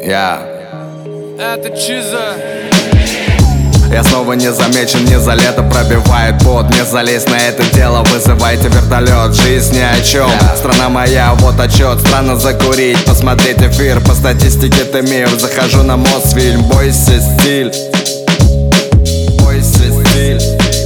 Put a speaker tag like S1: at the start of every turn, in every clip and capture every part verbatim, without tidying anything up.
S1: Я
S2: Это Чиза.
S1: Я снова не замечен, не за лето пробивает пот. Не залезть на это дело, вызывайте вертолет. Жизнь ни о чем, yeah. Страна моя, вот отчет. Странно закурить, посмотреть эфир. По статистике ты мир, захожу на Мосфильм. Бойся стиль, бойся стиль,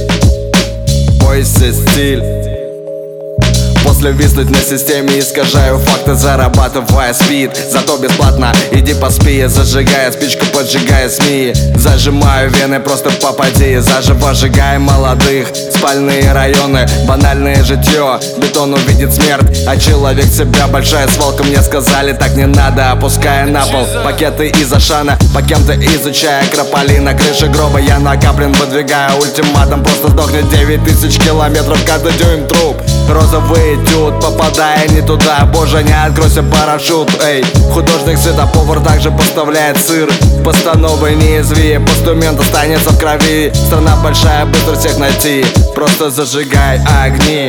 S1: бойся стиль. После виснуть на системе искажаю факты, зарабатывая спид. Зато бесплатно, иди поспи. Зажигая спичку, поджигая СМИ. Зажимаю вены, просто попади. Заживо сжигая молодых. Спальные районы, банальное житье. Бетон увидит смерть, а человек себя большая свалка. Мне сказали, так не надо, опуская на пол пакеты из Ашана, по кем-то изучая крополи. На крыше гроба я накаплен, выдвигая ультиматум. Просто сдохнет девять тысяч километров, каждый дюйм труп. Розовый этюд, попадая не туда. Боже, не откройся парашют, эй. Художник светоповар также поставляет сыр. Постановы не изви, постумент останется в крови. Страна большая, быстро всех найти. Просто зажигай огни.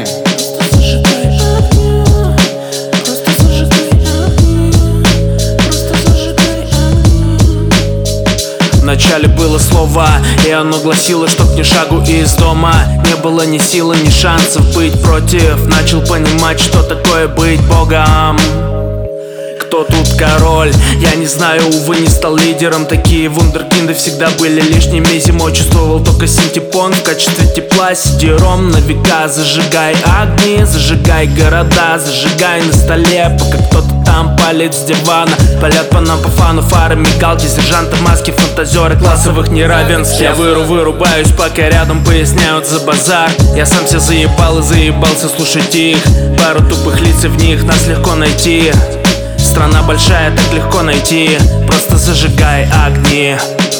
S3: Вначале было слово, и оно гласило, чтоб ни шагу из дома. Не было ни силы, ни шансов быть против. Начал понимать, что такое быть богом. Кто тут король? Я не знаю, увы, не стал лидером. Такие вундеркинды всегда были лишними. Зимой чувствовал только синтепон в качестве тепла. Сидером на века, зажигай огни, зажигай города, зажигай на столе, пока кто-то там палит с дивана. Палят по нам по фану фары, мигалки, сержанты, маски, фантазеры классовых неравенств. Я выру, вырубаюсь, пока рядом поясняют за базар. Я сам себя заебал и заебался слушать их. Пару тупых лиц, и в них нас легко найти. Страна большая, так легко найти. Просто зажигай огни.